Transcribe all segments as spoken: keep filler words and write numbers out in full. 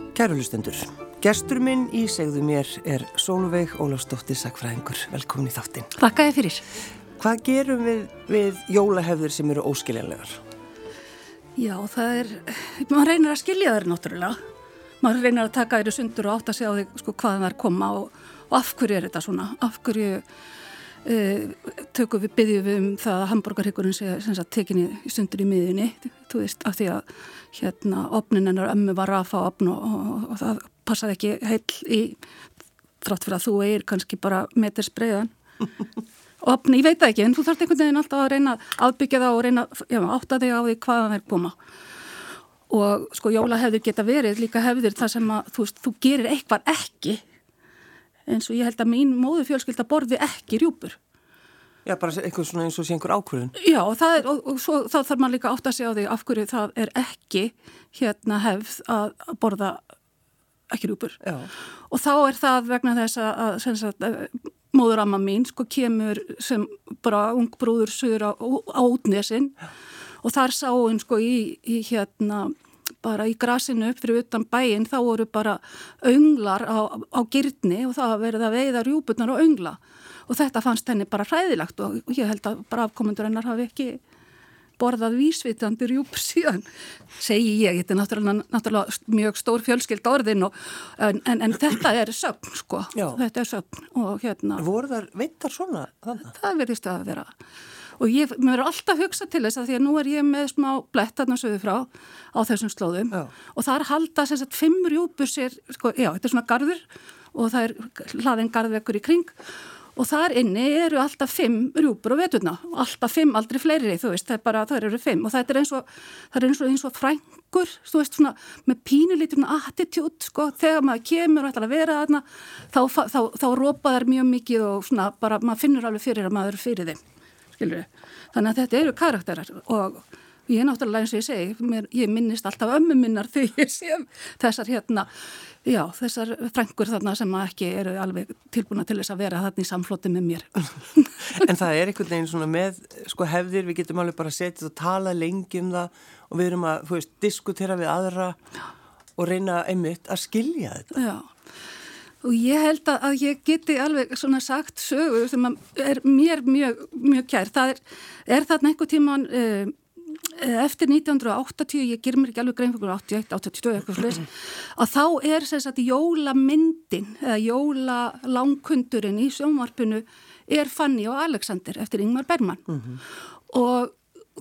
Kæru hlustendur, gestur minn í Segðu mér er Sólveig Ólafsdóttir sagnfræðingur. Velkomin í þáttinn. Þakka þér fyrir. Hvað gerum við við jólahefðir sem eru óskiljanlegar? Já, það er, maður reynir að skilja þær náttúrulega. Maður reynir að taka þær í sundur og átta sig á því sko, hvaðan þær koma og, og af hverju er þetta svona. Af hverju uh, tökum við, byggjum við um það að hamborgarhyggurinn sé sem sagt tekin í, í sundur í miðjunni. Þú veist, af því að hérna ofnin hennar ömmu var rafa ofn og, og, og það passaði ekki heill í þrátt fyrir að þú eigir kannski bara meters breiðan ofn, ég veit það ekki en þú þarft einhvern veginn alltaf að reyna að afbyggja það og reyna já, átta þig á því hvaðan þær koma og sko jólahefðir geta verið líka hefðir þar sem að þú veist, þú gerir eitthvað ekki eins og ég held að mín móðurfjölskylda borði ekki rjúpur. Já, bara eitthvað svona eins og sé einhver ákvörðun. Já, og, það er, og, og svo þá þarf maður líka að átta sig á því af hverju það er ekki hérna hefð að, að borða ekki rjúpur. Já. Og þá er það vegna þess að, að sem sagt, móðuramma mín sko kemur sem bara ung brúður suður á, á útnesinn og þar sá hún sko í, í hérna bara í grasinu upp fyrir utan bæinn þá voru bara önglar á, á gyrni og það verið að veiða rjúpurnar og öngla. Og þetta fannst henni bara hræðilegt og ég held að bara afkomendur hennar hafi ekki borðað vísvitandi rjúpur síðan, segi ég. Þetta er náttúrulega, náttúrulega mjög stór fjölskyld orðin og, en, en, en þetta er sögn, sko. Já. Þetta er sögn. Og hérna... Voru þar veittar svona? Þannig? Það verðist að vera. Og ég, mér er alltaf hugsað til þess að því að nú er ég með smá blett þarna söðu frá á þessum slóðum. Já. Og þar halda sem sagt fimm rjúpur sér, sko, já, þetta er svona garður og það er hlaðin garðveggur í kring. Og þar inni eru alltaf fimm rjúpur á veturna, alltaf fimm, aldrei fleiri, þú veist, það er bara, það eru fimm og þetta er eins og, það er eins og, eins og frængur, þú veist, svona með pínulíturna attitút, sko, þegar maður kemur og ætlar að vera þarna, þá, þá, þá, þá rópa þær mjög mikið og svona bara, maður finnur alveg fyrir að maður er fyrir þeim, skilur við. Þannig að þetta eru karakterar og ég er náttúrulega eins og ég segi, mér, ég minnist alltaf ömmu minnar þegar ég sé þessar hérna, já, þessar frængur þarna sem ekki eru alveg tilbúna til þess að vera þarna í samfloti með mér. En það er einhvern veginn svona með sko hefðir, við getum alveg bara setið og tala lengi um það og við erum að, þú veist, diskutera við aðra og reyna einmitt að skilja þetta. Já. Og ég held að, að ég geti alveg svona sagt sögu sem er mér mjög, mjög kær. Það er, er þarna einhver tíman uh, eftir nítján hundruð áttatíu, ég ger mér ekki alveg grein fyrir áttatíu og eitt, áttatíu og tvö eitthvað slúðis, að þá er sem sagt jólamyndin eða jólalangkundurinn í sjónvarpinu er Fanny og Alexander eftir Ingmar Bergman. Mm-hmm. Og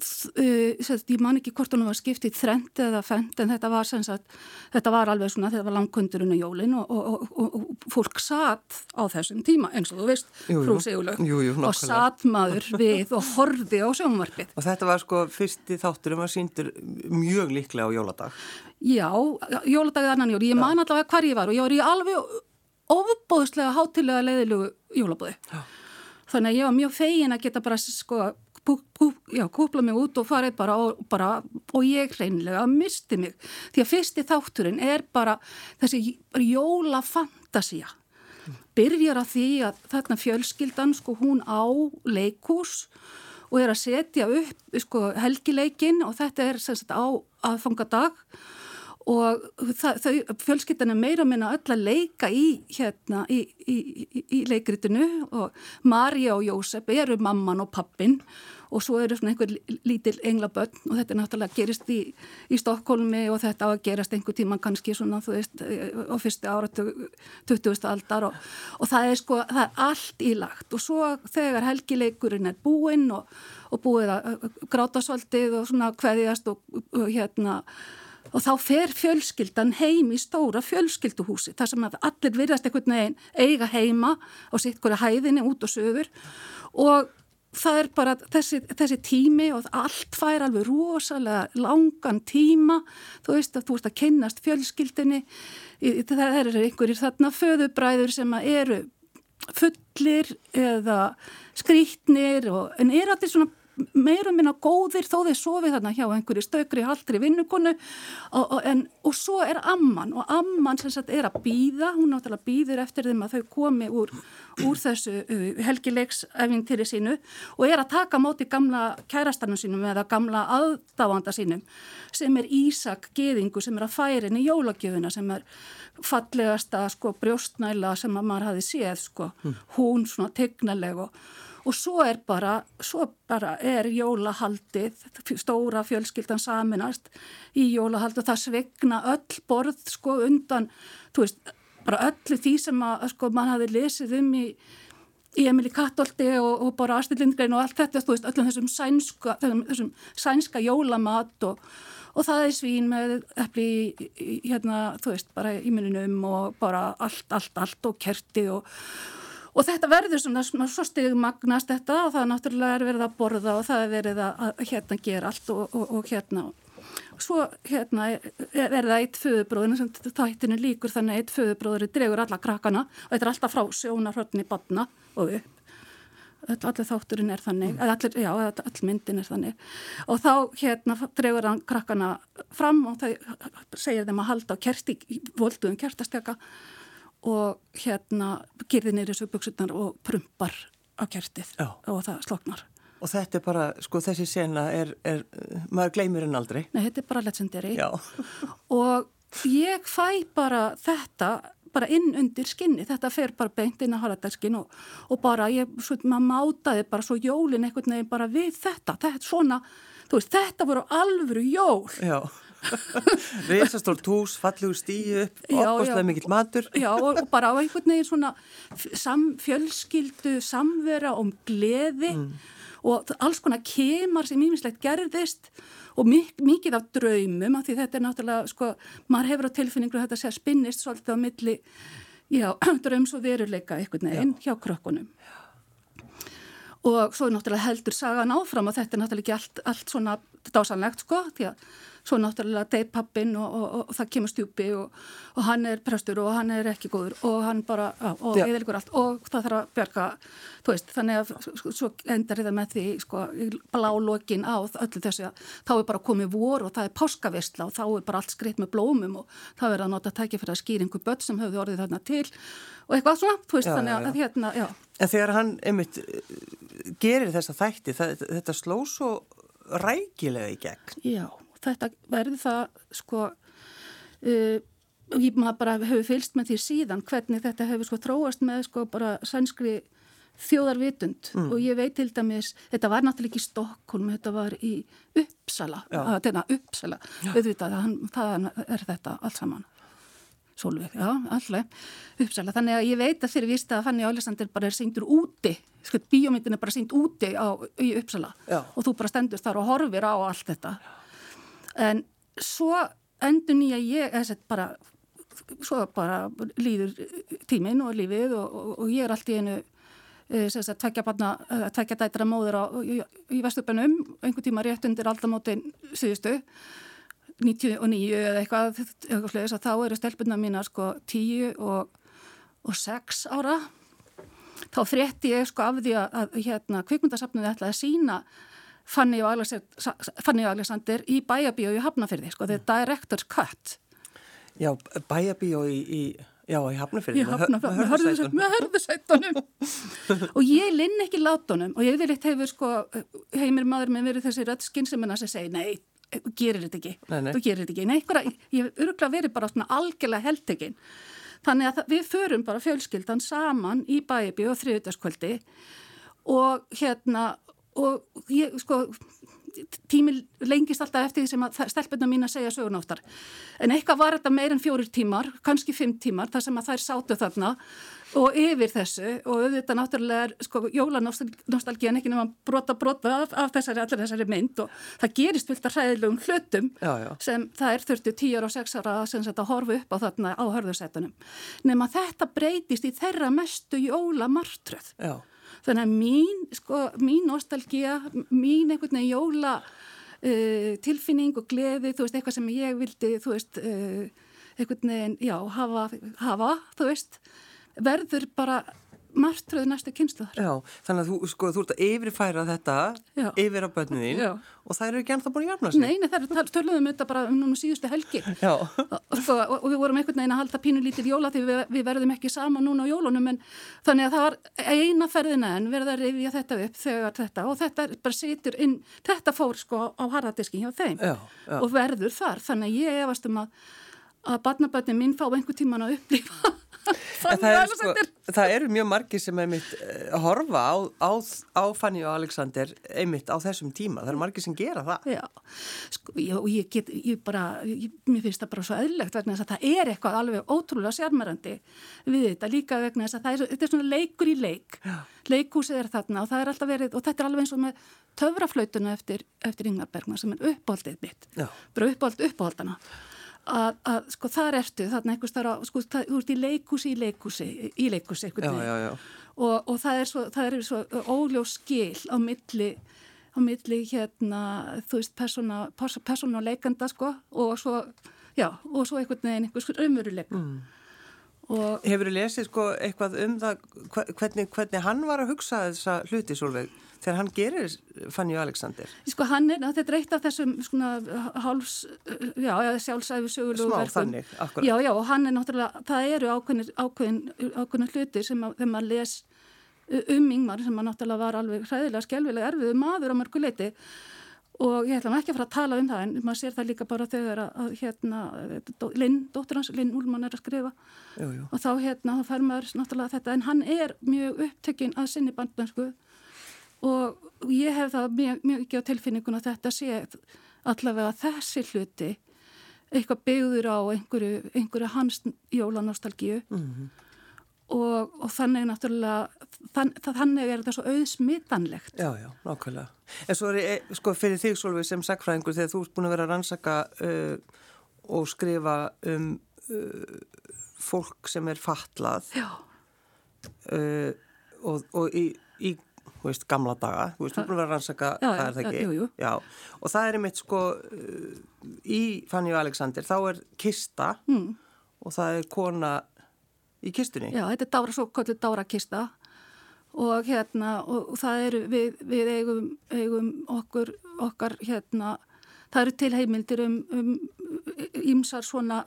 Uh, ég man ekki hvort hún var skiptið þrennt eða fennt en þetta var sem sagt, þetta var alveg svona, þetta var langkundurinn og jólin og, og, og, og fólk satt á þessum tíma eins og þú veist, jú, frú Sigurlaug og satt maður við og horfði á sjónvarpið. Og þetta var sko fyrsti þátturum var sýndur mjög líklega á jóladag. Já, jóladagið annan jól, ég man allavega hvar ég var og ég var í alveg ofbóðslega hátilega leiðilegu jólabóði. Já. Þannig að ég var mjög fegin að geta bara sko Pú, pú, já, kúpla mig út og farið bara og, bara og ég hreinlega misti mig því að fyrsti þátturinn er bara þessi jólafantasía byrjar að því að þarna fjölskyldan sko hún á leikhús og er að setja upp sko helgileikinn og þetta er sem sagt á aðfangadag og það, þau fjölskyldan er meira að minna öll að leika í hérna í, í, í, í leikritinu og María og Jósef eru mamman og pappin og svo eru svona einhver lítil englabörn og þetta er náttúrulega gerist í, í Stokkólmi og þetta á að gerast einhver tíma kannski svona þú veist á fyrstu ára tuttugustu aldar og, og það er sko það er allt ílagt og svo þegar helgileikurinn er búinn og, og búið að gráta svolítið og svona kveðjast og, og hérna og þá fer fjölskyldan heim í stóra fjölskylduhúsi þar sem að allir virðast einhvern veginn eiga heima á sitt hverja hæðinni út og söður og það er bara þessi, þessi tími og allt fær alveg rosalega langan tíma, þú veist að þú veist að kynnast fjölskyldinni, það eru einhverjir þarna föðubræður sem eru fullir eða skrýtnir og, en eru allir svona meira minna góðir þó þeir sofið þarna hjá einhverju stökri haltri vinnukonu og, og, en, og svo er amman og amman sem sagt er að bíða, hún náttúrulega bíður eftir þeim að þau komi úr, úr þessu uh, helgileiksævintýri sínu og er að taka móti gamla kærastanum sínum eða gamla aðdáanda sínum sem er Ísak Gyðingur sem er að færa inn í jólagjöfuna sem er fallegasta sko brjóstnæla sem að maður hafi séð sko, mm. hún svona tegnaleg og, og svo er bara, svo bara er jólahaldið, stóra fjölskyldan saminast í jólahaldið og það svegna öll borð sko undan, þú veist, bara öllu því sem að sko maður hafi lesið um í í Emil í Kattholti og, og bara Astrid Lindgren og allt þetta, þú veist, öllum þessum sænska, þessum, þessum sænska jólamat og Og það er svín með epli í, í, hérna, þú veist, bara í muninum og bara allt, allt, allt og kerti og, og þetta verður svona, svona svo stigmagnast þetta og það náttúrulega er verið að borða og það er verið að, að hérna gera allt og, og, og hérna. Svo hérna er það eitt föðubróðin sem þættinu líkur þannig eitt föðubróður dregur alla krakkana og þetta er alltaf frá sjónarhorni barna og upp. Allir þátturinn er þannig, eða allir, já, allir myndin er þannig og þá hérna dregur hann krakkana fram og þau segir þeim að halda á kerti, volduðum kertastjaka og hérna girði niður þessu buxurnar og prumpar á kertið já. Og það sloknar. Og þetta er bara, sko þessi sena er, er maður gleymir henn aldrei. Nei, þetta er bara legendary. Já. Og ég fæ bara þetta bara inn undir skinni, þetta fer bara beint inn að harðardagskinn og, og bara ég, svo, maður mátaði bara svo jólin einhvern veginn bara við þetta, þetta svona, þú veist, þetta voru alvöru jól. Já, risastórt hús, fallegur stíu upp, opbóðslega mikill matur. Já, og, og bara á einhvern veginn svona sam, fjölskyldu, samvera um gleði mm. og alls konar kemar sem ýmislegt gerðist og mik- mikið af draumum af því þetta er náttúrulega, sko, maður hefur á tilfinningu að þetta sé að spinnist svolítið á milli, já, draums og veruleika einhvern veginn hjá krökkunum. Og svo náttúrulega heldur sagan áfram og þetta er náttúrulega ekki allt, allt svona dásanlegt, sko, því að svo náttúrulega deyr pappinn og, og, og, og það kemur stjúpi og, og hann er prestur og hann er ekki góður og hann bara, já, og eðilgur allt og það þarf að bjarga, þú veist, þannig að svo endar þetta með því, sko, blálókin á öllu þessu að þá er bara komið vor og það er páskaveisla og þá er bara allt skreytt með blómum og það er að nota tækifæri að skýra einhver börn sem höfðu orðið þarna til og eitthvað svona, þú veist, já, þannig að, að hérna, já. En þegar hann einmitt gerir þessa þætti, það, þetta sló svo rækilega í gegn. Já, þetta verður það, sko, uh, ég maður bara hefur fylgst með því síðan hvernig þetta hefur sko þróast með sko bara sænskri þjóðarvitund mm. og ég veit til dæmis, þetta var náttúrulega ekki í Stokkólm, þetta var í Uppsala, þetta er Uppsala, auðvitað, það er þetta allt saman. Sólveig, já, alltaf, Uppsala. Þannig að ég veit að fyrir víst að Fanny Alexander bara er sýndur úti, sko, bíómyndin er bara sýnd úti á, í Uppsala já. Og þú bara stendur þar og horfir á allt þetta. En svo endur nýja ég, þess að bara, svo bara líður tíminn og lífið og, og, og ég er allt í einu, sem sagt, tveggja barna, tveggja dætra móður á, í, í Vesturbænum, einhvern tíma rétt undir aldamótin síðustu, níutíu og níu eða eitthvað, eitthvað slegis að þá eru stelpunna mína sko tíu og, og sex ára. Þá frétti ég sko af því að, að hérna kvikmyndasafnið ætlaði að sína Fanny og Alexander, Fanny og Alexander í Bæjarbíó í Hafnarfirði, sko, the director's cut. Já, Bæjarbíó í, í, já, í Hafnarfirði. Í Hafnarfirði, með hörðusættunum. Og ég linn ekki látunum og ég yfirleitt hefur sko heimir maður með verið þessi rödd skynsemina sem segi, nei, þú gerir þetta ekki, nei, nei. þú gerir þetta ekki. Nei, einhverja, ég hef örgulega verið bara svona algjörlega heldtekinn. Þannig að við förum bara fjölskyldan saman í Bæjarbíó á þriðjudagskvöldi og hérna, og ég, sko, tími lengist alltaf eftir því sem að stelpunna mín að segja sögunóttar. En eitthvað var þetta meir en fjórir tímar, kannski fimm tímar, þar sem að þær sátu þarna og yfir þessu og auðvitað náttúrulega er sko jólanostalgían ekki nema brota brota af, af þessari, allir þessari mynd og það gerist fullt af hræðilegum hlutum já, já. Sem það er þurfti tíu ára og sex ára sem þetta horfa upp á þarna á hörðursætunum. Nema þetta breytist í þeirra mestu jólamartröð. Já. Þannig að mín, sko, mín nostalgía, mín einhvern veginn jóla uh, tilfinning og gleði, þú veist, eitthvað sem ég vildi, þú veist, uh, einhvern veginn, já, hafa, hafa, þú veist, verður bara martröð næstu kynslóðar. Já, þannig að þú, sko, þú ert að yfirfæra þetta Já. Yfir á börnin þín Já. Og það eru ekki ennþá búin að jafna sig. Nei, nei, það er töluðum þetta bara um núna síðustu helgi. Já. Og, sko, og við vorum einhvern veginn að halda pínulítið jóla því við, við verðum ekki saman núna á jólunum en þannig að það var eina ferðina en verða að rifja þetta upp þegar þetta og þetta bara situr inn, þetta fór sko á harðadiskin hjá þeim Já. Já. Og verður þar. Þannig að ég efast um að, að barnabörnin mín fá einhver tíman að upplifa Það, er, sko, það eru mjög margir sem einmitt uh, horfa á, á, á Fanny og Alexander einmitt á þessum tíma. Það eru margir sem gera það. Já, sko, ég, og ég get, ég bara, ég, mér finnst það bara svo eðlilegt vegna þess að það er eitthvað alveg ótrúlega sjarmerandi við þetta líka vegna þess að það er, þetta er svona leikur í leik. Já. Leikhúsið er þarna og það er alltaf verið, og þetta er alveg eins og með töfraflautuna eftir, eftir Ingmar Bergman sem er uppáhaldið mitt. Já. Bara uppáhald uppáhaldana. Að, að sko þar ertu þarna einhvers þar á, sko það, þú ert í leikhúsi í leikhúsi, í leikhúsi eitthvað. Já, já, já. Og, og það er svo, það er svo óljós skil á milli, á milli hérna, þú veist, persóna, persóna leikanda sko og svo, já, og svo einhvern veginn einhvers raunveruleik. Mm. Og hefurðu lesið sko eitthvað um það, hvernig, hvernig hann var að hugsa þessa hluti Sólveig? Þegar hann gerir Fanny og Alexander? Sko hann er, þetta er eitt af þessum svona háls, já, sjálfsæfi sögulegu verkum. Smá þannig, akkurat. Já, já, og hann er náttúrulega, það eru ákveðnir, ákveðin, ákveðin hlutir sem að, þegar maður les um Ingmar, sem að náttúrulega var alveg hræðilega, skelfilega erfiðu maður á mörgu leyti og ég ætla ekki að fara að tala um það en maður sér það líka bara þegar að, að hérna, Linn, dóttir hans, Linn Úlmann er að skrifa jú, jú. Og þá hérna, þá fær maður náttúrulega þetta, en hann er mjög upptekinn að sinni barnæsku og ég hef það mjög, mjög ekki á tilfinningun að þetta sé allavega þessi hluti eitthvað byggður á einhverju, einhverju hans jólanostalgíu mm-hmm. og, og þannig náttúrulega þann, þannig er þetta svo auðsmitanlegt. Já, já, nákvæmlega. En svo er ég, sko, fyrir þig Sólveig sem sagfræðingur þegar þú ert búin að vera að rannsaka uh, og skrifa um uh, fólk sem er fatlað uh, og, og í, í þú veist, gamla daga, þú veist, þú búin að vera að rannsaka já, það er það ekki, jú, jú. Já, og það er einmitt sko í Fanny og Alexander, þá er kista mm. og það er kona í kistunni. Já, þetta er dára, svo kallið dára kista og hérna, og, og það eru við, við eigum, eigum okkur, okkar hérna, það eru tilheimildir um, um ýmsar svona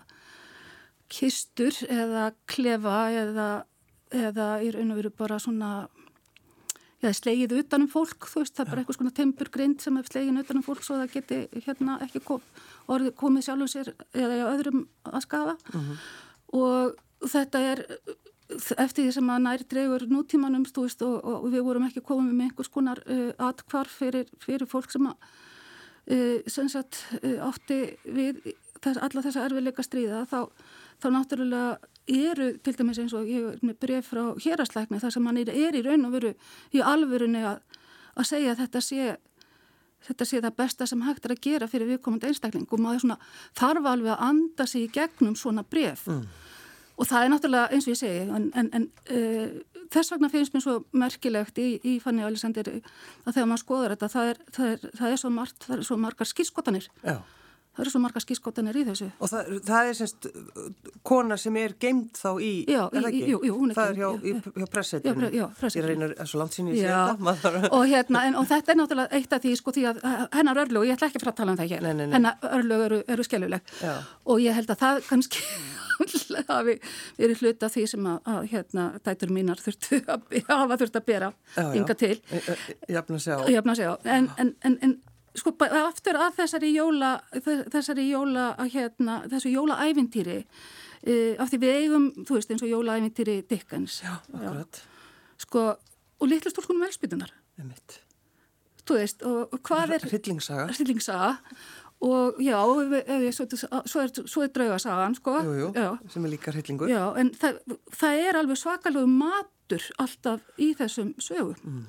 kistur eða klefa eða, eða í raun og veru bara svona Já, slegið utanum fólk, þú veist, það er bara eitthvað svona timburgrind sem er slegið utanum fólk svo það geti hérna ekki kom, orðið komið sjálfum sér eða öðrum að skafa uh-huh. og þetta er eftir því sem að nær dregur nútímanum, þú veist, og, og við vorum ekki komið með einhvers konar uh, atkvarf fyrir, fyrir fólk sem að uh, sem sagt uh, átti við þess, alla þessa erfiðleika stríða, þá, þá náttúrulega eru til dæmis eins og ég er með bréf frá héraðslækni þar sem hann er, er í raun og veru í alvörunni að, að segja að þetta sé, þetta sé það besta sem hægt er að gera fyrir viðkomandi einstakling og maður svona þarf alveg að anda sig í gegnum svona bréf mm. og það er náttúrulega eins og ég segi en, en, en uh, þess vegna finnst mér svo merkilegt í, í Fanny og Alexander að þegar maður skoðar þetta það er, það er, það er, svo, margt, það er svo margar skírskotanir Já Það eru svo margar skírskotanir í þessu. Og það, það er semst kona sem er geimd þá í, já, er það ekki? Jú, jú, hún er það er hjá, já, hjá pressetinu. Já, pressetinu. Ég reynar svo langt síni í sig þetta. Og hérna, en, og þetta er náttúrulega eitt af því, sko, því að hennar örlög, ég ætla ekki að fara að tala um það hér, nei, nei, nei. Hennar örlög eru, eru skelluleg. Já. Og ég held að það kannski hafi verið hluta því sem að, að hérna, dætur mínar þurftu að hafa þurft að bera inga til. Jafna sig á. Jafna sig á. En, en, en, en sko, aftur að þessari jóla, þessari jóla, hérna, þessu jólaævintýri, uh, af því við eigum, þú veist, eins og jólaævintýri Dickens. Já, akkurat. Já. Sko, og litlu stúlkunum elspýtunar. Einmitt. Þú veist, og hvað er... Hryllingssaga. Hryllingssaga. Og já, svo, svo er, svo er draugasagan, sko. Jú, jú, já. Sem er líka hryllingur. Já, en það, það er alveg svakalegu matur alltaf í þessum sögum. Mm.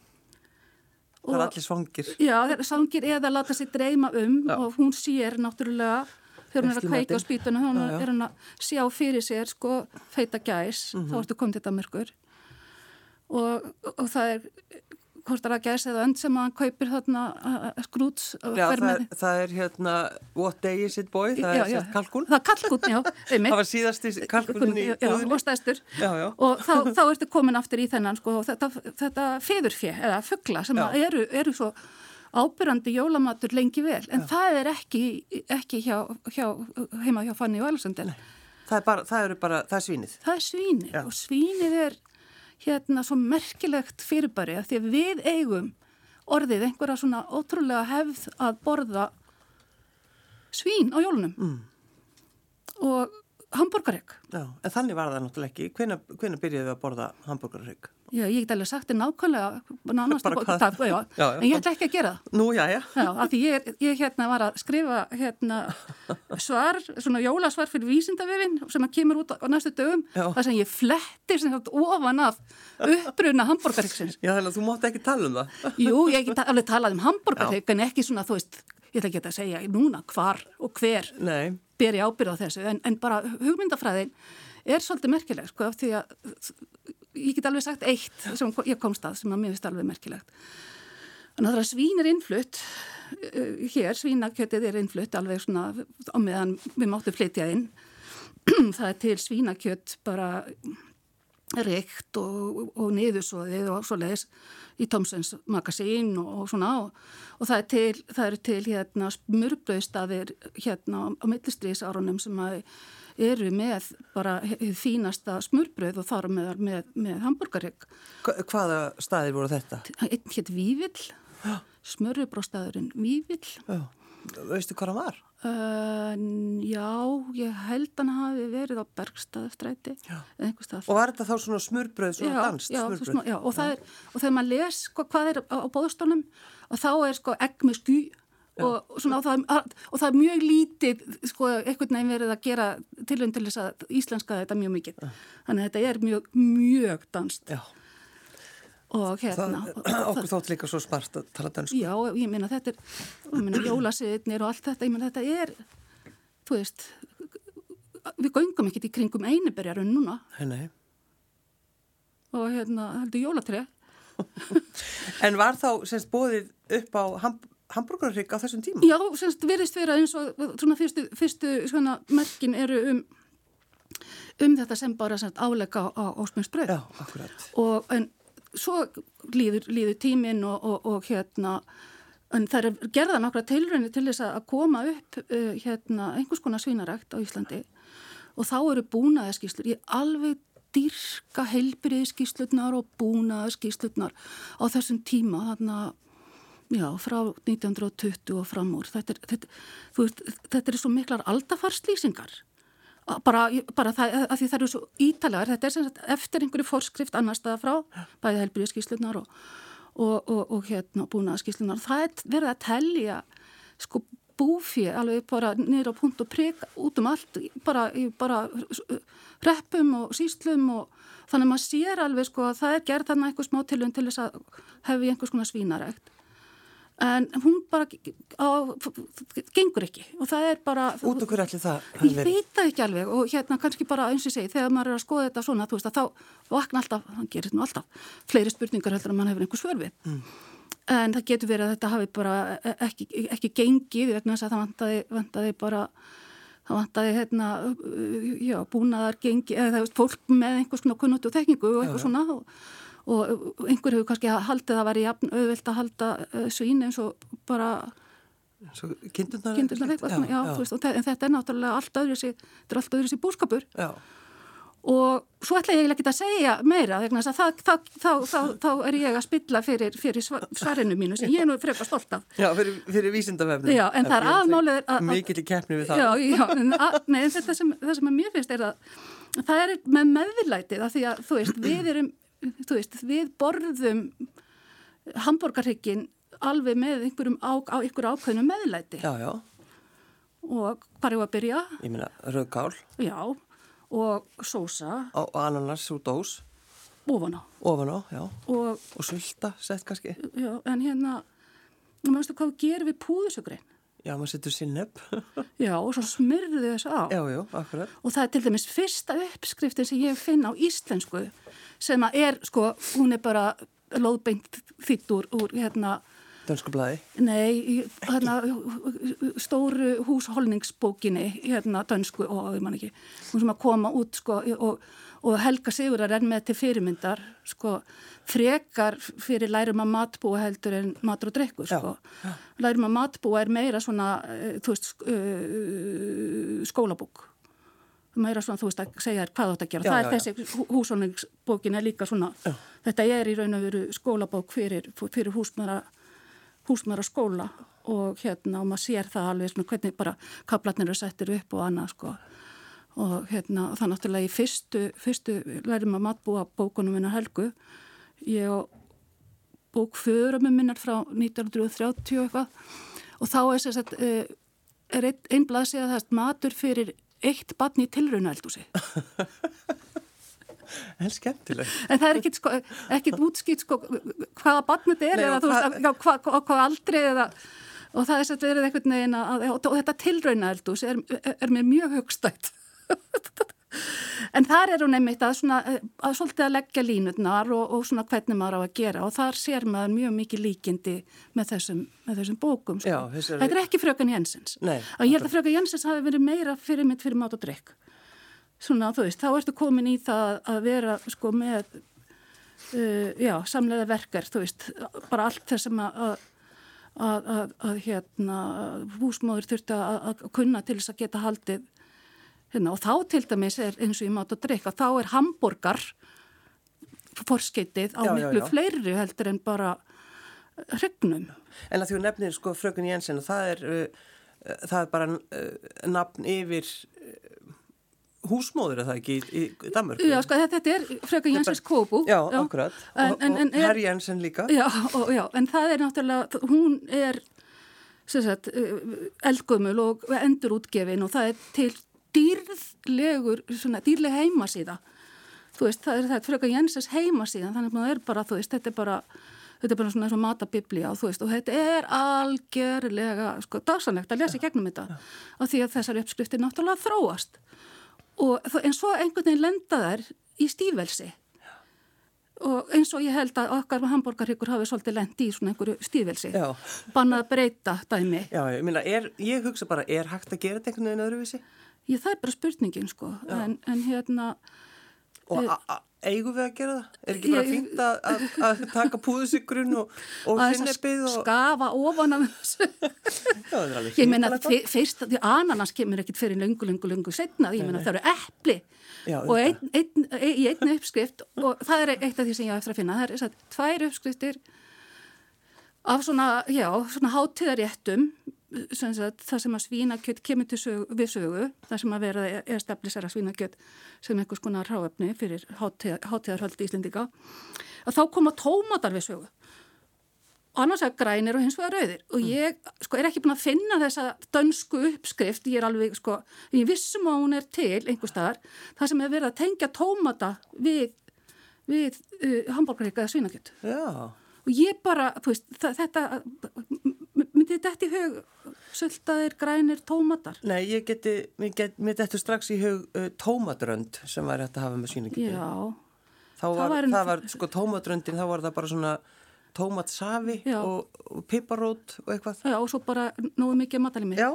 Það er allir svangir. Já, svangir eða láta sig dreyma um já. Og hún sér náttúrulega þegar hún er að kveika á spýtuna, þá er hún að sjá fyrir sér sko feita gæs, mm-hmm. þá ertu komið til Danmerkur og, og það er hvort er að gæs eða önd sem hann kaupir þarna skrúts. Já, það er, það er hérna What Day Is It Boy, það já, er sett kalkún. Það er kalkún, já. Það var síðasti kalkúnin í búðinni. Já, og stæstur. Já, já. Og þá, þá ertu komin aftur í þennan, sko, þetta, þetta feðurfé, eða fugla sem eru, eru svo ábyrrandi jólamatur lengi vel, en já. Það er ekki, ekki hjá, hjá, heima hjá Fanny og Alexander. Það er bara, það eru bara, það er svínið. Það er svínið já. Og svínið er hérna svo merkilegt fyrirbæri að því að við eigum orðið einhverja svona ótrúlega hefð að borða svín á jólunum mm. og hamborgarrygg. Já, en þannig var það náttúrulega ekki. Hvenær, hvenær byrjuðu við að borða hamborgarrygg? Já, ég get alveg sagt þér nákvæmlega nánast að borða það, já, já, en ég ætla ekki að gera það. Nú, já, já. Já, af því ég, ég hérna var að skrifa hérna svar, svona jólasvar fyrir Vísindavefinn sem að kemur út á næstu dögum, já. Það sem ég fletti sem þetta ofan af uppruna hamborgarryggsins. Já, þannig að þú mátt ekki tala um það. Jú, ég get alveg talað um hamborgarrygg, en ekki svona, þú veist, ég ætla ekki að segja núna hvar og hver. Nei. Ber ég ábyrgð á þessu, en, en bara hugmyndafræðin er svolítið merkileg, sko, af því að ég get alveg sagt eitt sem ég komst að, sem að mér finnst alveg merkilegt. Þannig að það svín er innflutt, uh, hér, svínakjötið er innflutt alveg svona á meðan við máttum flytja inn. Það er til svínakjött bara reykt og, og niðursoðið og svoleiðis í Thomsons Magazine og, og svona og, og það er til, það eru til hérna smurbrauðstafir hérna á millistríðsárunum sem að eru með bara fínasta smurbrauð og þar með, með, með hamborgarrygg. Hvaða staðir voru þetta? Einn hétt Vívill, smurbrauðstafurinn Vívill. Já. Veistu hvað hann var? Uh, já, ég held hann hafi verið á Bergstaðastræti eða einhver stað. Og var þetta þá svona smurbrauð, svona já, danst já, smurbrauð? Smá, já, og, það er, og þegar maður les sko, hvað er á, á bóðstólnum og þá er sko egg með ský og, svona, og, það, og það er mjög lítið sko, einhvern veginn verið að gera tilhund til þess að íslenska þetta mjög mikið. Já. Þannig að þetta er mjög, mjög danst. Já. Og hérna það, okkur þótt líka svo smart að tala dansku. Já, ég meina þetta er ég meina jólasiðnir og allt þetta, ég meina þetta er þú veist við göngum ekkert í kringum einiberjarun núna. Nei. Og hérna heldur jólatré. En var þá semst boðið upp á ham, hamborgarrygg á þessum tíma? Já, semst virðist vera eins og svona fyrstu, fyrstu svona merkin eru um um þetta sem bara semst áleika á, á smjörsbrauð. Já, akkurat. Og en svo líður, líður tíminn og, og, og hérna, en það er gerða nokkra tilraunir til þess að koma upp uh, hérna einhvers konar svínarækt á Íslandi og þá eru búnaðarskýrslur, ég alveg dýrka heilbrigðisskýrslurnar og búnaðarskýrslurnar á þessum tíma, þarna, já, frá nítján hundruð tuttugu og fram úr. Þetta er, þetta, þú veist, þetta er svo miklar aldafarslýsingar. Bara, bara það, að því það eru svo ítalegar, þetta er sem sagt eftir einhverju forskrift annar staða frá, bæði heilbrigðisskýrslurnar og, og, og, og hérna búnaðarskýrslurnar. Það er verið að telja sko búfé alveg bara niður á punkt og prik út um allt, bara, bara reppum og síslum og þannig að maður sér alveg sko að það er gerð þarna einhver smá tilhund til þess að hefði einhvers konar svínarækt. En hún bara á, gengur ekki og það er bara... Út okkur allir það? Ég veit það ekki alveg og hérna kannski bara eins og ég segi, þegar maður er að skoða þetta svona, þú veist að þá vakna alltaf, hann gerir nú alltaf, fleiri spurningar heldur að mann hefur einhver svör við. Mm. En það getur verið að þetta hafi bara ekki, ekki gengið vegna þess að það vantaði, vantaði bara, það vantaði hérna, já, búnaðar gengi, eða það veist, fólk með einhvers konar kunnáttu og þekkingu og eitthvað já, svona og og einhver hefur kannski haldið að vera jafn auðvelt að halda uh, svín eins og bara kindurnar eitthvað, já, já, já. Veist, og en þetta er náttúrulega allt öðru sér, þetta er allt öðru sér búskapur já. Og svo ætla ég ekki að segja meira vegna þess að þá, þá, þá, þá er ég að spilla fyrir, fyrir svarinu mínu sem ég er nú frekar stolt af. Já, fyrir, fyrir Vísindavefnum. Já, en það er aðmálið að... Mikil í keppni við það. Já, já, en að, nei, þetta sem, það sem að mér finnst er að það er með meðvilætið af því að, þú veist, við erum þú veist, við borðum hamborgarhrygginn alveg með einhverjum á, á einhverju ákveðnu meðlæti. Já, já. Og hvað er að byrja? Ég meina, rauðkál. Já, og sósa. Og ananas úr dós. Ofan á. Ofan á, já. Og, og sulta, sett kannski. Já, en hérna, maður veistu hvað gerir við púðusugrinn? Já, maður setur sinneb. Já, og svo smyrðu þess á. Já, já, akkurat. Og það er til dæmis fyrsta uppskriftin sem ég finn á íslensku sem að er, sko, hún er bara lóðbeint þýtt úr, úr hérna Dönsku blaði? Nei, hérna stóru húsholningsbókinni hérna dönsku og ég man ekki hún sem að koma út sko og, og Helga Sigurar er með til fyrirmyndar sko frekar fyrir lærum að matbúa heldur en matur og drykkur sko. Já, já. Lærum að matbúa er meira svona þú veist skólabók meira svona, þú veist, að segja þér hvað þú átt að gera. Já, það já, er þessi húsholningsbókin er líka svona, já. Þetta er í raun og veru skólabók fyrir, fyrir húsmæra, húsmæra skóla og hérna, og maður sér það alveg svona hvernig bara kaplarnir eru settir upp og annað, sko. Og hérna, og það náttúrulega í fyrstu, fyrstu lærum að matbúa bókunum minna Helgu, ég og bók Förumum minnar frá nítján hundruð þrjátíu eitthvað, og þá er þess að, er einn ein blaðsíða það að matur fyrir eitt barn í tilraunaeldhúsi. En skemmtilegt. En það er ekkit, sko, ekkit útskýrt sko, hvaða barn þetta er, Nei, eða þú veist, hvað hva, hva, hva aldrei, eða, og það er þess að verið einhvern veginn að, og, og þetta tilraunaeldhús er, er, er mér mjög hugstætt. En þar er hún einmitt að, svona, að svolítið að leggja línutnar og, og svona hvernig maður á að gera og þar sér maður mjög mikið líkindi með þessum, með þessum bókum. Sko. Já, þessari... Þetta er ekki Fröken Jensens. Nei, og ég held að Fröken Jensens hafi verið meira fyrirmynd fyrir mat og drykk. Svona, þú veist, þá ertu komin í það að vera sko með, uh, já, samlega verkar, þú veist, bara allt þess sem að, að, að, að hérna, húsmóður þurfti að, að kunna til þess að geta haldið. Hérna, og þá til dæmis er eins og í mat og drykk að þá er hamborgar forskeitið á já, miklu já, já. fleiri heldur en bara hrygnum. En að þú nefnir sko Fröken Jensen og það er, uh, það er bara uh, nafn yfir uh, húsmóður er það ekki í, í Danmörku? Já, sko þetta er Fröken Jensens Kóbu. Já, já, akkurat. En, og, en, en, og Herr Jensen líka. Já, og, já, en það er náttúrulega, hún er sem sagt, eldgömul og endurútgefin og það er til dýrlegur, svona dýrleg heimasíða. Þú veist, það er það Fröken Jensens heimasíðan, þannig að það er bara, þú veist, þetta er bara, þetta er bara svona eins og matabiblía, þú veist, og þetta er algjörlega, sko, dásanlegt að lesa í gegnum þetta, af því að þessar uppskriftir náttúrulega þróast. Og en svo einhvern veginn lenda þær í stífelsi. Og eins og ég held að okkar hamborgarhryggur hafi svolítið lent í svona einhverju stífelsi. Já. Bannað að breyta dæmi. Já, ég meina, er, ég hugsa bara, er hægt að gera þetta einhvern veginn öðruvísi? Ég, það er bara spurningin, sko, en, en hérna... Og a, a, eigum við að gera það? Er ekki bara ég, fínt að, að, að taka púðusykrun og, og sinnepið og... Skafa ofan af þessu. Já, það er alveg ég meina, fyrst, því ananas kemur ekkit fyrir löngu, löngu, löngu setna, ég meina, það eru epli Já, og ein, ein, ein, í einni uppskrift, og það er eitt af því sem ég á eftir að finna, það er þess að tvær uppskriftir af svona, já, svona hátíðaréttum, sem sagt, það sem að svínakjöt kemur til sögu, við sögu, það sem að vera er stefnisera svínakjöt sem einhvers konar hráefni fyrir hátíðar, hátíðarhöld Íslendinga, að þá koma tómatar við sögu. Annars er grænir og hins vegar rauðir og ég sko er ekki búin að finna þessa dönsku uppskrift, ég er alveg sko, ég vissum að hún er til einhvers staðar, það sem er verið að tengja tómata við, við uh, hamborgarhrygg eða svínakjöt. Já. Og ég bara, þú veist, þetta, myndi þetta í hug sultaðir, grænir, tómatar? Nei, ég geti, mér get, þetta strax í hug uh, tómatrönd sem væri hægt að hafa með svínakjöti. Já. Þá var, það var, það var sko tómatröndin, þá var það bara svona tómatsafi og, og piparót og eitthvað. Já, og svo bara nógu mikið matalimi. Já.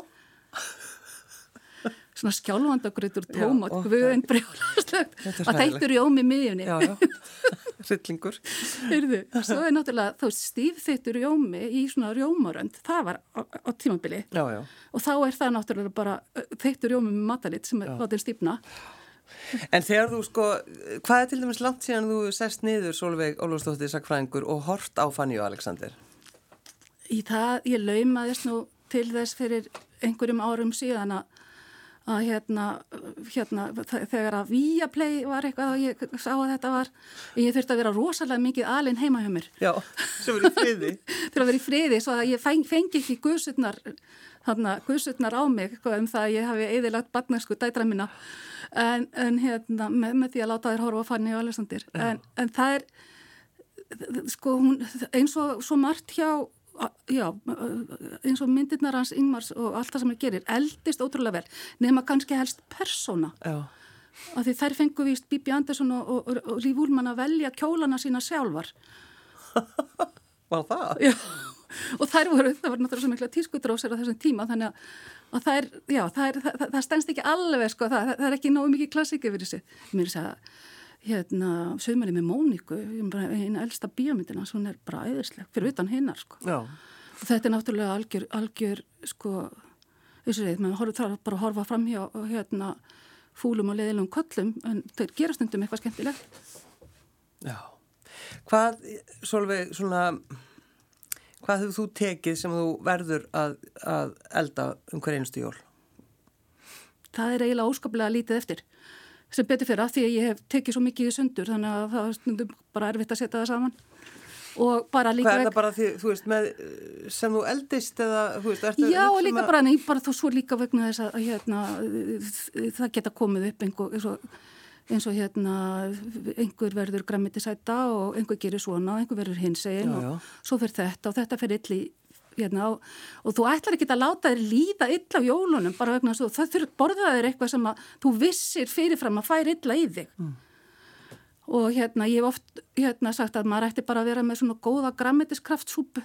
Svona skjálfandagrutur tómat, guðin brjóðast, að þeittur í ómi miðjunni. Já, já, hryllingur. Heyrðu, svo er náttúrulega, þá stífþeittur í ómi í svona rjómarönd, það var á, á tímabili. Já, já. Og þá er það náttúrulega bara þeittur í ómi með matalit sem er látið stífna. En þegar þú sko, hvað er til dæmis langt síðan þú sest niður, Sólveig Ólafsdóttir sagnfræðingur, og hort á Fanny og Alexander? Í það, ég laumaðist nú til þess fyrir einhverjum árum síðan að að hérna, hérna þegar að Viaplay var eitthvað og ég sá að þetta var, ég þurfti að vera rosalega mikið alinn heima hjá mér. Já, sem verið í friði. Fyrir að vera í friði, svo að ég feng, fengi ekki guðsutnar, þarna, guðsutnar á mig, um það að ég hafi eðilagt barnæsku dætra minna, en, en hérna, með, með því að láta þér horfa á Fanny og Alexander. En, en það er, sko, hún, eins og svo margt hjá, já, eins og myndirnar hans Ingmars og allt það sem hann gerir eldist ótrúlega vel, nema kannski helst persóna. Já. Af því þær fengu víst Bibi Andersson og, og, og Líf Úlmann að velja kjólana sína sjálfar Var það? Já, og þær voru, það var náttúrulega svo mikla tískudrósir á þessum tíma, þannig að, að það er, já, það er, það, það stendst ekki alveg, sko, það, það er ekki nógu mikið klassik yfir þessu. Mér er þess að, hérna, Sumarið með Móniku, eina elsta bíómyndina, hún er bara æðisleg, fyrir utan hinnar, sko. Já. Og þetta er náttúrulega algjör, algjör, sko, þessu reyð, maður þarf bara að horfa fram hjá, hérna, fúlum og leiðilegum köllum, en þeir gera stundum eitthvað skemmtilegt. Já. Hvað, Sólveig, svona, hvað hefur þú tekið sem þú verður að, að elda um hver einustu jól? Það er eiginlega óskaplega lítið eftir. Sem betur fyrir af því að ég hef tekið svo mikið í sundur, þannig að það er stundum bara erfitt að setja það saman. Og bara líka... Hvað er það bara því, þú veist, með, sem þú eldist eða, þú veist, ertu... Já, og líka að... bara, nei, bara þú svo líka vegna þess að, hérna, það geta komið upp einhver, eins og, eins og hérna, einhver verður grænmetisæta og einhver gerir svona og einhver verður hinsegin og svo fyrir þetta og þetta fyrir illi, hérna, og, og þú ætlar ekki að láta þér líða illa á jólunum bara vegna þess að það þurft borðaðir eitthvað sem að þú vissir fyrirfram að færi illa í þig. Mm. Og hérna, ég hef oft hérna, sagt að maður ætti bara að vera með svona góða grænmetiskraftsúpu.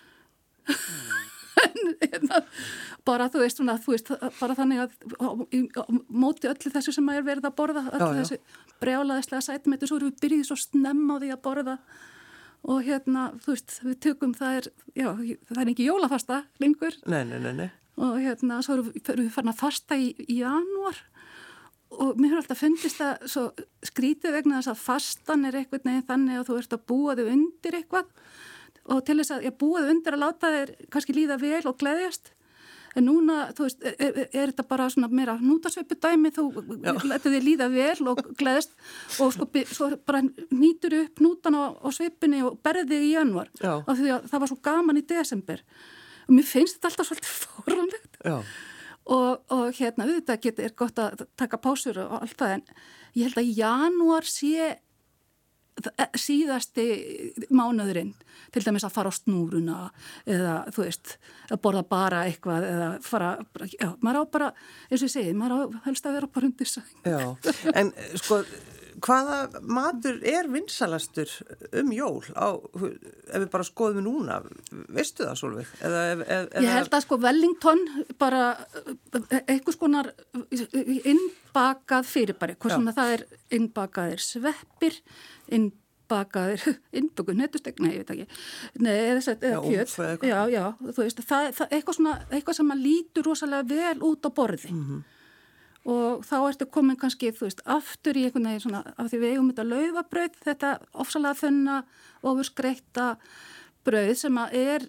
Mm. hérna, bara þú veist, svona, þú veist, bara þannig að í, móti öllu þessu sem maður er verið að borða, öllu já, þessu brjálaðislega sætmetu, svo erum við byrjuð svo snemma á því að borða og hérna, þú veist, við tökum það er, já, það er ekki jólafasta lengur. Nei, nei, nei, nei. Og hérna, svo erum við, erum við farin að fasta í, í janúar. Og mér hefur alltaf fundist að svo skrítið vegna þess að fastan er eitthvað neginn þannig að þú ert að búa þig undir eitthvað og til þess að ég búa þig undir að láta þér kannski líða vel og gleðjast. En núna, þú veist, er, er, er þetta bara svona meira hnútasveipu dæmi, þú letur þig líða vel og gleðjast og sko, svo bara nýtur upp hnútan á, á sveipinni og berði þig í janúar. Já. Af því að það var svo gaman í desember. Og mér finnst þetta alltaf svolítið fórhaldlegt. Já. Og, og hérna, auðvitað getur, er gott að taka pásur og allt það, en ég held að janúar sé síðasti mánuðurinn, til dæmis að fara á snúruna eða, þú veist, að borða bara eitthvað eða fara, já, maður á bara, eins og ég segi, maður á helst að vera bara undir sæng. Já, en sko, hvaða matur er vinsalastur um jól á, ef við bara skoðum núna, veistu það, Sólveig? Eða, eða, ég held að sko Wellington bara einhvers konar innbakað fyrirbæri, hvort sem það er innbakaðir sveppir, innbakaðir, innböku nettustegn, nei, ég veit ekki, nei, eða, eða kjöt, já, já, þú veist, það, það eitthvað svona, eitthvað sem að lítur rosalega vel út á borði. Mm-hmm. Og þá ertu komin kannski, þú veist, aftur í einhvern veginn svona, af því við eigum þetta laufabrauð, þetta ofsalega þunna, ofurskreita brauð sem að er,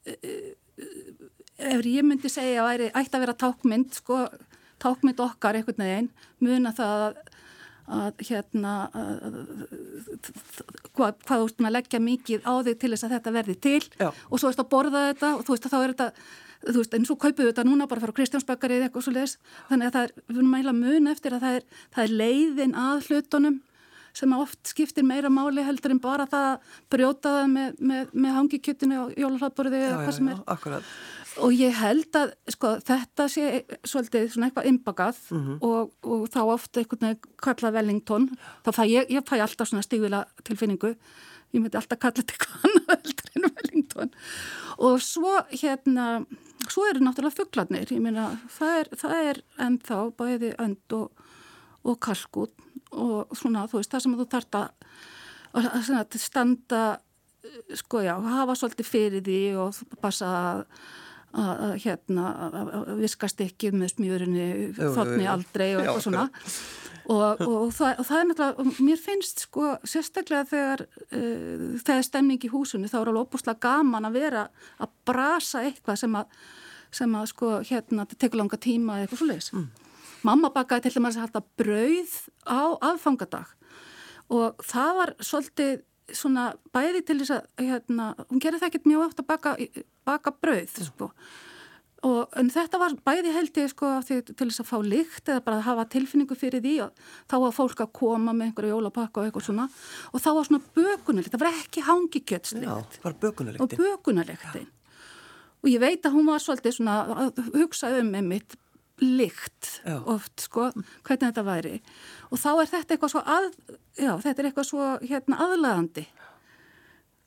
ef ég myndi segja að væri, ætti að vera tákmynd, sko, tákmynd okkar einhvern veginn, muna það að, að hérna, að, hvað, hvað þú veist að leggja mikið á þig til þess að þetta verði til. Já. Og svo ertu að borða þetta og þú veist að þá er þetta, þú veist, en svo kaupum við þetta núna bara frá Kristjánsbakari eða eitthvað svo leiðis, þannig að það er, við erum meila mun eftir að það er, það er leiðin að hlutunum sem oft skiptir meira máli heldur en bara það að brjóta það með, með, með hangikjötinu og jólahlaðborði eða hvað sem er. Já, já, akkurat. Og ég held að, sko, þetta sé svolítið svona eitthvað innbakað mm-hmm. og, og þá oft einhvern veginn kallað Wellington, þá fæ ég, ég fæ alltaf svona stígvila tilfinningu, ég myndi alltaf kalla þetta eitthvað annað heldur en Wellington. Og svo hérna, svo eru náttúrulega fuglarnir, ég meina, það er, það er ennþá bæði önd og, og kalkút og svona, þú veist, það sem þú þarft að, að, að standa, sko já, hafa svolítið fyrir því og passa að, að hérna, að viskast ekki með smjörunni, þotni aldrei og eitthvað svona. Og, og, og, það, og það er náttúrulega, mér finnst sko sérstaklega þegar uh, þegar stemning í húsinu, þá er alveg óbúslega gaman að vera að brasa eitthvað sem að, sem að sko hérna, þetta tekur langa tíma eða eitthvað svoleiðis. Mm. Mamma bakaði til dæmis að halda brauð á aðfangadag og það var svolítið svona bæði til þess að hérna, hún gerir það ekkert mjög oft að baka, baka brauð sko. Og, en þetta var bæði held ég sko til þess að fá lykt eða bara að hafa tilfinningu fyrir því og þá var fólk að koma með einhverju jólapakka og eitthvað svona og þá var svona bökunarlykt, það var ekki hangikjötslykt. Já, það var bökunarlyktin. Og bökunarlyktin. Og ég veit að hún var svolítið svona að hugsa um einmitt lykt já. Oft sko, hvernig þetta væri. Og þá er þetta eitthvað svo að, já, þetta er eitthvað svo hérna aðlaðandi.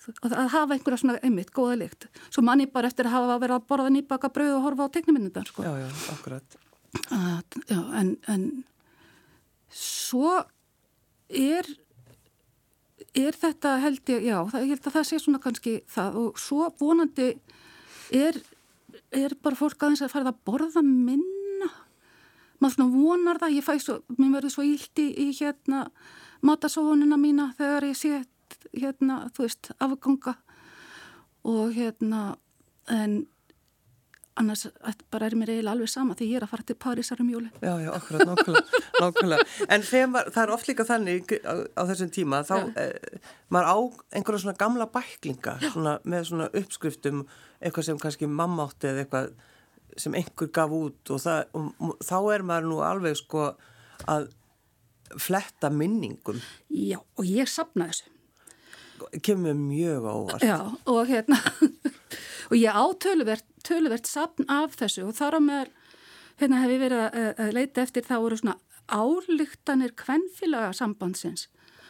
að, að hafa einhverja svona einmitt góða lykt. Svo manni bara eftir að hafa verið að borða nýbaka brauð og horfa á teiknimyndina, sko. Já, já, akkurat. Að, já, en, en svo er, er þetta held ég, já, það, ég held að það sé svona kannski það og svo vonandi er, er bara fólk aðeins að fara að borða minna. Maður svona vonar það, ég fæ svo, mér verður svo illt í, í hérna matasóunina mína þegar ég sé hérna, þú veist, afganga og hérna, en annars bara er mér eiginlega alveg sama því ég er að fara til Parísar um jólin. Já, já, akkurat, nákvæmlega, nákvæmlega. En þegar það er oft líka þannig á, á þessum tíma, þá eh, maður á einhverja svona gamla bæklinga, svona, með svona uppskriftum, eitthvað sem kannski mamma átti eða eitthvað sem einhver gaf út og, það, og þá er maður nú alveg sko að fletta minningum. Já, og ég safna þessu. Kemur mjög á óvart. Já, og hérna, og ég á töluvert, töluvert safn af þessu og þar á meðal, hérna hef ég verið að, að leita eftir, það voru svona ályktanir kvenfélaga sambandsins.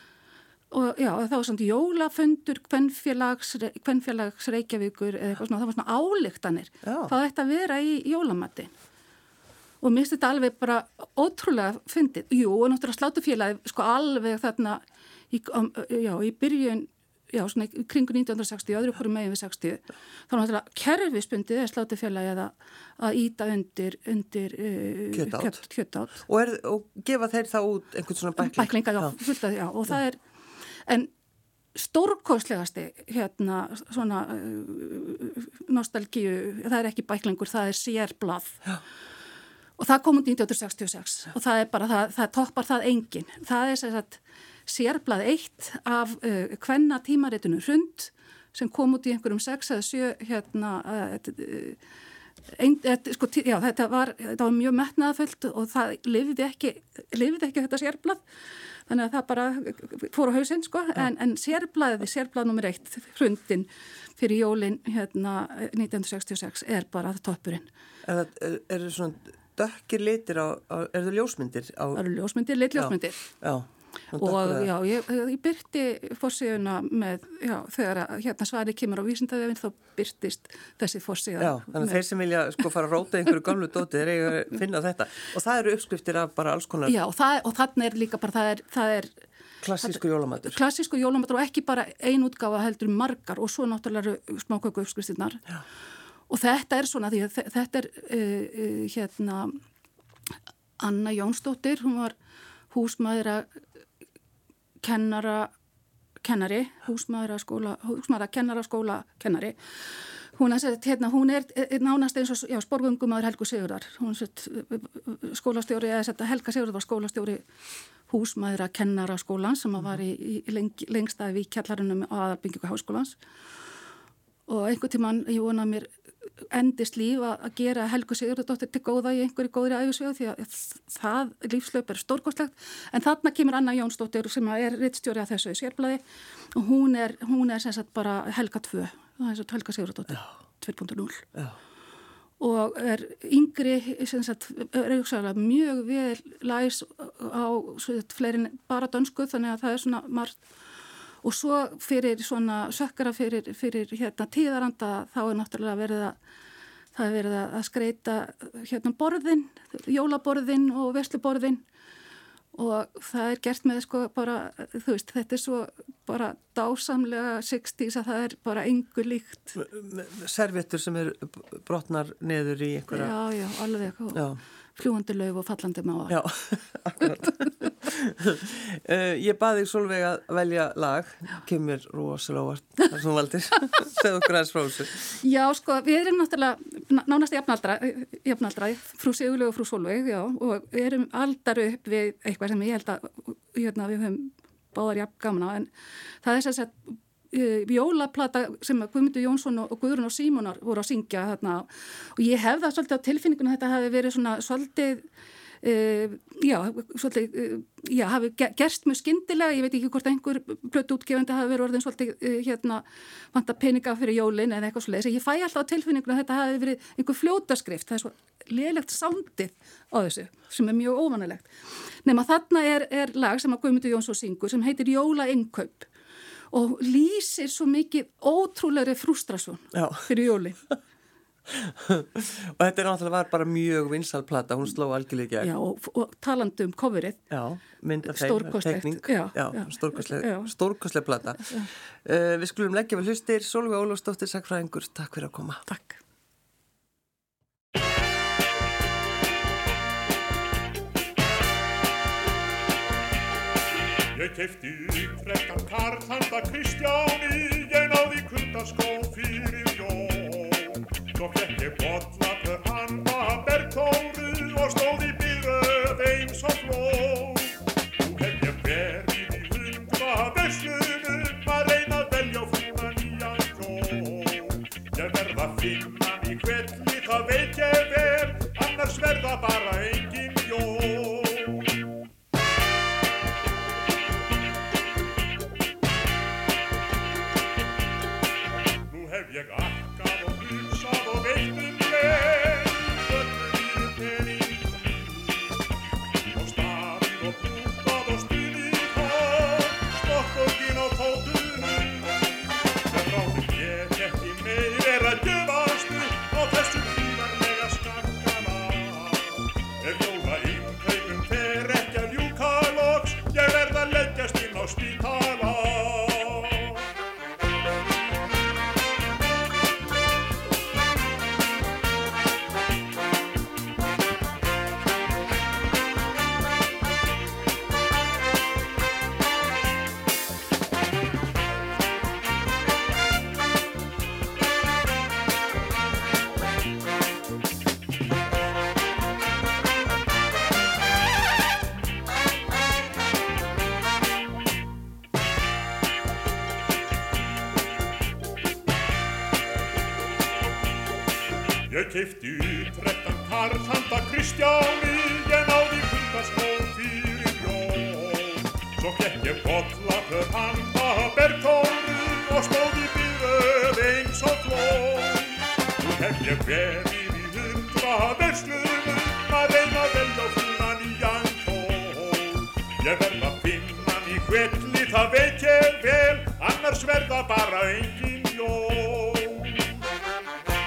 Og já, það var svona jólafundur kvenfélags, kvenfélags Reykjavíkur eða eitthvað svona, það var svona ályktanir. Já. Hvað ætti að vera í jólamati. Og mér finnst þetta alveg bara ótrúlega fyndið. Jú, og náttúrulega slátufélagi, sko alveg þarna, í, um, já, í byrjun, já, svona í kringu nítján hundruð sextíu, öðru hverju megin við sextíu, þá náttúrulega kerfisbundið er slátufélagi að, að íta undir, undir uh, kjötátt. kjötátt. Og, er, og gefa þeir þá út einhvern svona bækling? Bæklinga, já, fullt að, já, og já. Það er, en stórkostlegasti, hérna, svona uh, nostalgíu, það er ekki bæklingur, það er sérblað. Já. Og það kom út nítján hundruð sextíu og sex og það er bara, það, það toppar það engin. Það er sem sagt sérblað eitt af uh, kvenna tímaritinu Hrund sem kom út í einhverjum sex eða sjö hérna, uh, ein, et, sko, já, þetta var, þetta var mjög metnaðafullt og það lifði ekki, lifði ekki þetta sérblað. Þannig að það bara fór á hausinn, sko, en, en sérblaðið, sérblað nummer eitt, Hrundin fyrir jólin hérna nítján hundruð sextíu og sex er bara toppurinn. Er það, er, er það svona dökkir litir á, á er það ljósmyndir? Á... Það eru ljósmyndir, litljósmyndir. Já, já. Og já, ég, ég byrti forsíðuna með, já, þegar hérna svarið kemur á Vísindavefinn þá byrtist þessi forsíða. Já, þannig að þeir sem vilja sko fara að róta einhverju gamlu dóti, þeir eiga að finna þetta. Og það eru uppskriftir af bara alls konar. Já, og, það, og þannig er líka bara, það er, það er klassísku jólamatur. Klassísku jólamatur og ekki bara ein útgáfa heldur margar og svo náttúrulega eru smáköku uppskriftirnar. Já. Og þetta er svona, því að þetta er uh, uh, hérna Anna Jónsdóttir, hún var húsmæðra kennara, kennari, húsmæðra skóla, húsmæðra kennara skóla kennari. Hún er, hérna, hún er, er nánast eins og, já, sporgöngumaður Helgu Sigurðar. Hún er skólastjóri, eða þetta Helga Sigurðar var skólastjóri húsmæðra kennara skólan sem var í, í leng, lengstaði í kjallarunum á aðalbyggingu háskólans. Og einhvern tímann, ég vona mér endist líf að gera Helgu Sigurðardóttir til góða í einhverju góðri ævisögu því að það lífslaup er stórkostlegt en þarna kemur Anna Jónsdóttir sem er ritstjóri að þessu sérblaði og hún er, hún er sem sagt bara Helga tvö, það er svo Helga Sigurðardóttir tvö punkt núll og er yngri sem sagt er auðvitað mjög vel læs á fleiri bara dönsku þannig að það er svona margt. Og svo fyrir svona sökkara fyrir, fyrir hérna tíðaranda þá er náttúrulega verið að, það er verið að skreita hérna borðin, jólaborðin og veisluborðin og það er gert með sko bara, þú veist, þetta er svo bara dásamlega sextíes að það er bara engu líkt. Servettur sem er brotnar neður í einhverja... Já, já, alveg. Já. Fljúandi lauf og fallandi máa. Já, akkurat. uh, ég baði Sólveig að velja lag, kemur rosalega óvart, það sem valdir, segðu okkur aðeins frá þessu. Já, sko, við erum náttúrulega nánast jafnaldra, jafnaldra, frú Sigurlaug og frú Sólveig, já, og við erum aldar upp við eitthvað sem ég held að, hérna, við höfum báðar jafn gamna, en það er þess að jólaplata sem Guðmundur Jónsson og Guðrún og Símonar voru að syngja þarna og ég hef það svolítið á tilfinningunum að þetta hafi verið svona svolítið uh, já, svolítið uh, já, hafi gerst mjög skyndilega, ég veit ekki hvort einhver plötu útgefandi hafi verið orðin svolítið uh, hérna, vanta peninga fyrir jólin eða eitthvað svolítið, ég fæ alltaf á tilfinningunum að þetta hafi verið einhver fljótaskrift, það er svo lélegt sándið á þessu sem er mjög óvanalegt nema þarna er, er lag sem að Guðmundur Jónsson syngur sem heitir Jólainnkaup. og lýsir svo mikið ótrúlegri frústrasjón fyrir jólin. Og þetta er náttúrulega var bara mjög vinsæl plata, hún sló algjörlega í gegn. Já, og, og talandi um coverið. Já, mynd af þeim, tekning. Já, já, já stórkostleg, stórkostleg plata. Uh, við skulum leggja við hlustir, Sólveig Ólafsdóttir, sagnfræðingur, takk fyrir að koma. Takk. Ég keypti upptrekkan karl handa Kristjáni, ég náði kuldaskó fyrir jól. Svo fékk ég bollapör handa Bergþóru og stóð í biðröð eins og fló. Nú hef ég verið í hundra verslunum að reyna að velja frúna nýjan kjól. Ég verð að finna hann í hvelli, það veit ég vel, annars verða bara engin jól. Ég akkað og hugsað og veitt um leið, öllu mínu pening og staðið og brúkað og stuðið hór, stokkokkin á fótunum. Það ráðum ég ekki meir er að gjöfastu á þessu gríðarlega skakkana. Ef jóla innkaupum fer ekki að ljúka loks, ég verð að leggjast inn á spítala. Ég keypti upptrekkan karl handa Kristjáni, ég náði kuldaskó fyrir jól. Svo fékk ég bollapör handa Bergþóru og stóð í biðröð eins og fló. Nú hef ég verið í hundra verslunum að reyna að velja frúna nýjan kjól. Ég verð að finna hann í hvelli, það veit ég vel, annars verða bara engin jól.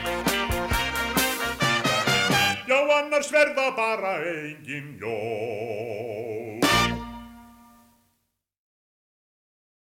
Já, annars verða bara engin jól.